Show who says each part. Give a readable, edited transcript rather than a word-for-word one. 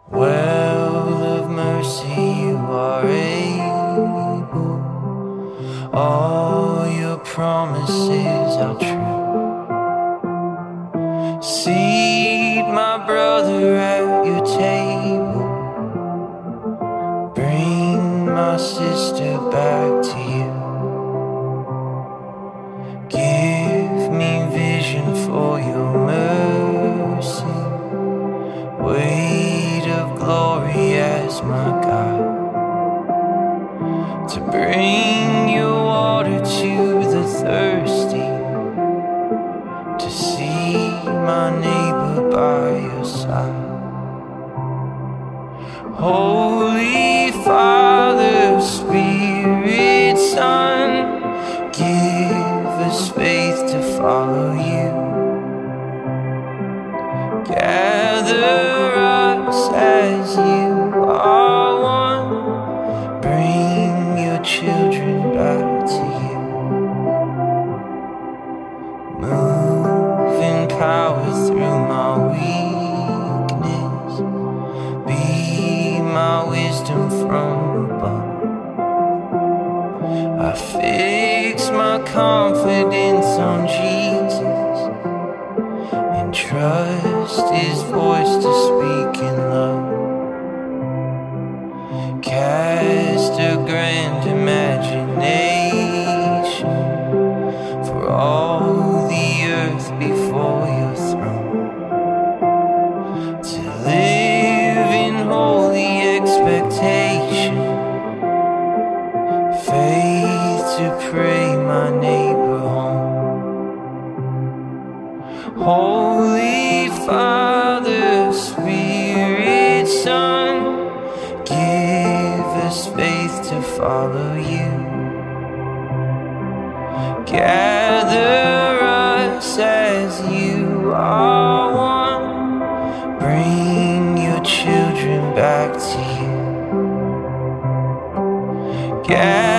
Speaker 1: Well of mercy, you are able. All your promises are true. Seat my brother at your table. Bring my sister back to you. Give me vision for your mercy. Weight of glory as my God. To bring your water to the thirsty. To see my neighbor by your side. Holy Father, Spirit, Son, give us faith to follow you. Gather us as you are one. Bring your children back to you. Move in power through my weakness. Be my wisdom from above. I fix my confidence on Jesus and trust His voice to speak in love. Cast a grand imagination for all the earth before your throne. To live in holy expectation, faith to pray my neighbor home. Holy Father, Spirit, Son, give us faith to follow you. Gather us as you are one. Bring your children back to you. Gather